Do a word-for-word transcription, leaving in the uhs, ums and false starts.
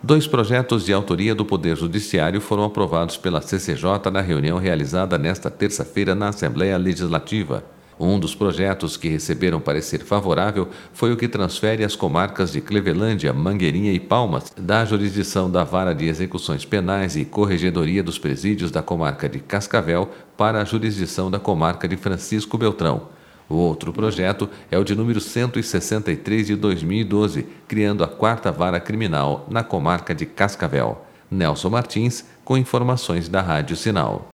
Dois projetos de autoria do Poder Judiciário foram aprovados pela C C J na reunião realizada nesta terça-feira na Assembleia Legislativa. Um dos projetos que receberam parecer favorável foi o que transfere as comarcas de Clevelândia, Mangueirinha e Palmas da jurisdição da Vara de Execuções Penais e Corregedoria dos Presídios da comarca de Cascavel para a jurisdição da comarca de Francisco Beltrão. O outro projeto é o de número cento e sessenta e três de dois mil e doze, criando a quarta vara criminal na comarca de Cascavel. Nelson Martins, com informações da Rádio Sinal.